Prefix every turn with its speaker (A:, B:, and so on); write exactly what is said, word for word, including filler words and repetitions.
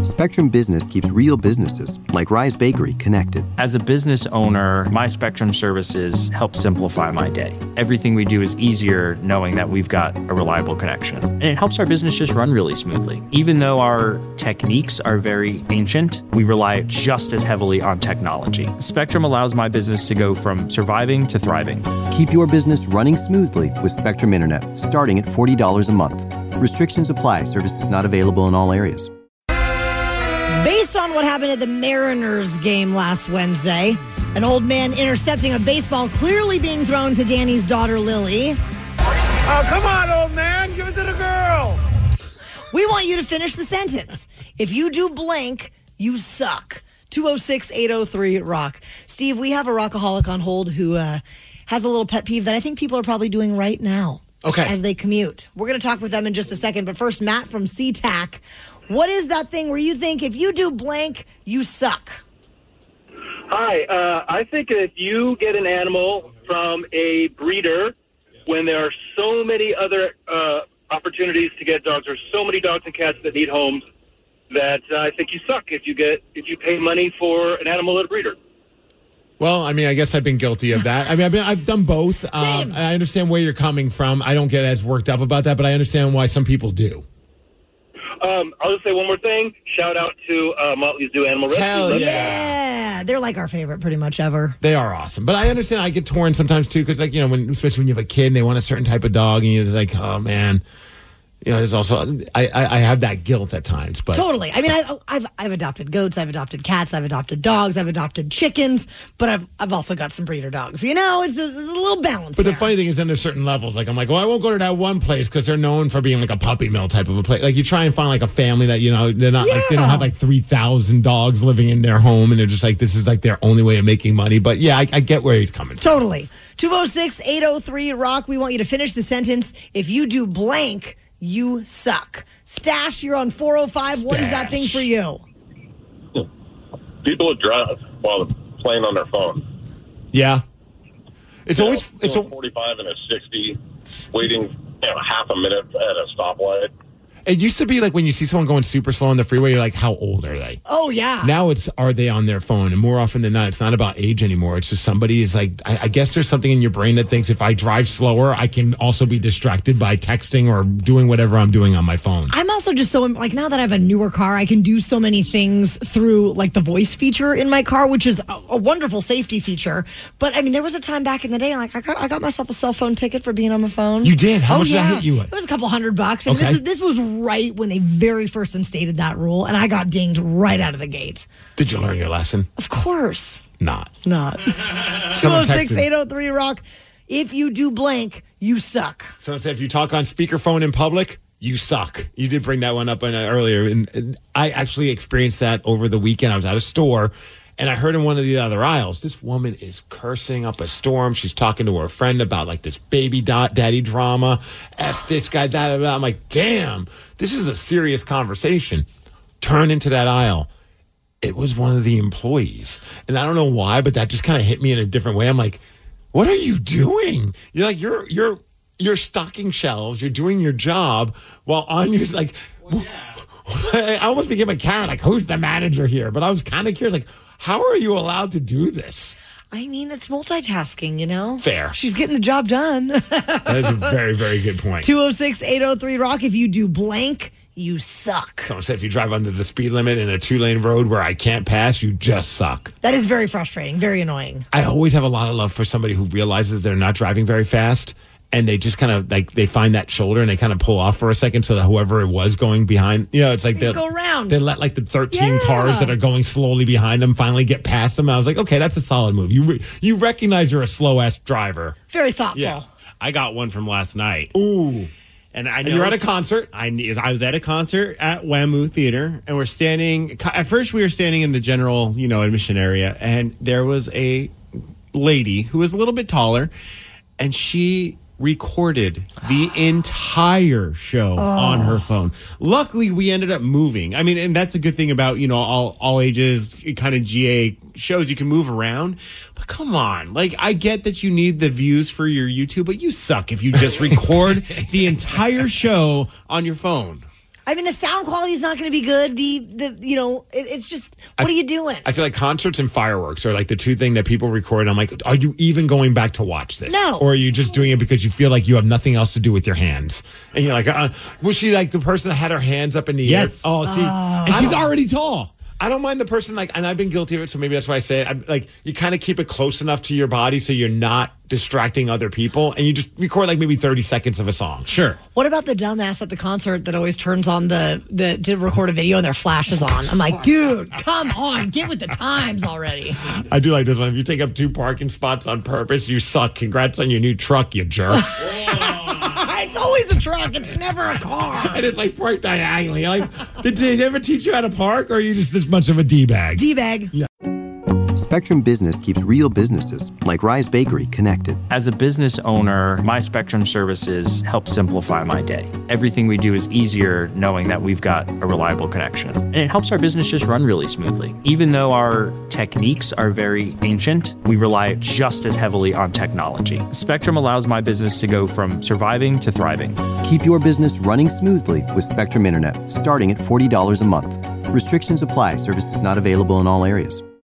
A: Spectrum Business keeps real businesses, like Rise Bakery, connected.
B: As a business owner, my Spectrum services help simplify my day. Everything we do is easier knowing that we've got a reliable connection. And it helps our business just run really smoothly. Even though our techniques are very ancient, we rely just as heavily on technology. Spectrum allows my business to go from surviving to thriving.
A: Keep your business running smoothly with Spectrum Internet, starting at forty dollars a month. Restrictions apply. Services not available in all areas.
C: Based on what happened at the Mariners game last Wednesday, an old man intercepting a baseball clearly being thrown to Danny's daughter, Lily.
D: Oh, come on, old man. Give it to the girl.
C: We want you to finish the sentence. If you do blank, you suck. two oh six, eight oh three, rock. Steve, we have a rockaholic on hold who uh, has a little pet peeve that I think people are probably doing right now.
E: Okay.
C: As they commute. We're going to talk with them in just a second. But first, Matt from SeaTac. What is that thing where you think if you do blank, you suck?
F: Hi. Uh, I think if you get an animal from a breeder when there are so many other uh, opportunities to get dogs, there's so many dogs and cats that need homes, that uh, I think you suck if you get if you pay money for an animal at a breeder.
E: Well, I mean, I guess I've been guilty of that. I mean, I've, been, I've done both. Um, I understand where you're coming from. I don't get as worked up about that, but I understand why some people do.
F: Um, I'll just say one more thing. Shout out to uh, Motley Zoo Animal Rescue.
E: Hell yeah.
C: Yeah. They're like our favorite pretty much ever.
E: They are awesome. But I understand I get torn sometimes, too, because, like, you know, when, especially when you have a kid and they want a certain type of dog, and you're just like, oh, man. You know, there's also, I, I, I have that guilt at times. But
C: Totally. I mean, I, I've I've adopted goats, I've adopted cats, I've adopted dogs, I've adopted chickens, but I've I've also got some breeder dogs. You know, it's a, it's a little balance
E: But
C: there.
E: the funny thing is, then there's certain levels. Like, I'm like, well, I won't go to that one place because they're known for being like a puppy mill type of a place. Like, you try and find like a family that, you know, they're not
C: Yeah.
E: like, they don't have like three thousand dogs living in their home, and they're just like, this is like their only way of making money. But yeah, I, I get where he's coming from.
C: Totally. two oh six, eight oh three, rock. We want you to finish the sentence. If you do blank, you suck. Stash, you're on four oh five. What is that thing for you?
G: People drive while they're playing on their phone.
E: Yeah. It's
G: You
E: always,
G: know,
E: it's
G: doing
E: a,
G: forty-five and a sixty, waiting you know, half a minute at a stoplight.
E: it used to be like when you see someone going super slow on the freeway, you're like, how old are they?
C: Oh, yeah.
E: Now it's, are they on their phone? And more often than not, it's not about age anymore. It's just somebody is like, I, I guess there's something in your brain that thinks if I drive slower, I can also be distracted by texting or doing whatever I'm doing on my phone.
C: I'm also just so, like, now that I have a newer car, I can do so many things through, like, the voice feature in my car, which is a, a wonderful safety feature. But, I mean, there was a time back in the day, like, I got I got myself a cell phone ticket for being on my phone.
E: You did? How
C: oh,
E: much did
C: yeah.
E: that hit you with?
C: It was a couple hundred bucks. And
E: Okay.
C: this, was, this was right when they very first instated that rule, and I got dinged right out of the gate.
E: Did you learn your lesson?
C: Of course.
E: Not.
C: Not. two oh six, eight oh three, rock. If you do blank, you suck.
E: Someone said if you talk on speakerphone in public, you suck. You did bring that one up in, uh, earlier. And, and I actually experienced that over the weekend. I was at a store, and I heard in one of the other aisles, this woman is cursing up a storm. She's talking to her friend about like this baby dot daddy drama. F this guy, that, that. I'm like, damn, this is a serious conversation. Turn into that aisle. It was one of the employees. And I don't know why, but that just kind of hit me in a different way. I'm like, what are you doing? You're like, you're, you're, you're stocking shelves. You're doing your job while on your, like, well, yeah. I almost became a Karen, like, who's the manager here? But I was kind of curious, like, how are you allowed to do this?
C: I mean, it's multitasking, you know?
E: Fair.
C: She's getting the job done.
E: That is a very, very good point.
C: two oh six, eight oh three, rock. If you do blank, you suck.
E: Someone said if you drive under the speed limit in a two-lane road where I can't pass, you just suck.
C: That is very frustrating, very annoying.
E: I always have a lot of love for somebody who realizes that they're not driving very fast, and they just kind of, like, they find that shoulder and they kind of pull off for a second so that whoever it was going behind, you know, it's like
C: They
E: they
C: go around.
E: They let, like, the thirteen
C: Yeah.
E: cars that are going slowly behind them finally get past them. I was like, okay, that's a solid move. You re- you recognize you're a slow-ass driver.
C: Very thoughtful.
H: Yeah, I got one from last night.
E: Ooh.
H: And I know
E: And you're at a
H: it's-
E: concert?
H: I, I was at a concert at Wamu Theater, and we're standing. At first, we were standing in the general, you know, admission area, and there was a lady who was a little bit taller, and she recorded the entire show
C: Oh.
H: on her phone. Luckily, we ended up moving. I mean, and that's a good thing about, you know, all all ages kind of G A shows. You can move around. But come on. Like, I get that you need the views for your YouTube, but you suck if you just record the entire show on your phone.
C: I mean, the sound quality is not going to be good. The, the you know, it, it's just, what
E: I,
C: are you doing?
E: I feel like concerts and fireworks are like the two things that people record. I'm like, are you even going back to watch this?
C: No.
E: Or are you just doing it because you feel like you have nothing else to do with your hands? And you're like, uh, was she like the person that had her hands up in the
H: Yes.
E: air? Oh, see.
H: And she's already tall.
E: I don't mind the person, like, and I've been guilty of it, so maybe that's why I say it. I'm, like, you kind of keep it close enough to your body so you're not distracting other people, and you just record like maybe thirty seconds of a song.
H: Sure.
C: What about the dumbass at the concert that always turns on the, the to record a video and their flash is on? I'm like, dude, come on, get with the times already.
E: I do like this one. If you take up two parking spots on purpose, you suck. Congrats on your new truck, you jerk.
C: It's always a truck. It's never a car.
E: And it's like right diagonally. You're like, did they ever teach you how to park, or are you just this much of a D-bag?
C: D-bag.
E: Yeah.
A: Spectrum Business keeps real businesses, like Rise Bakery, connected.
B: As a business owner, my Spectrum services help simplify my day. Everything we do is easier knowing that we've got a reliable connection. And it helps our business just run really smoothly. Even though our techniques are very ancient, we rely just as heavily on technology. Spectrum allows my business to go from surviving to thriving.
A: Keep your business running smoothly with Spectrum Internet, starting at forty dollars a month. Restrictions apply. Services not available in all areas.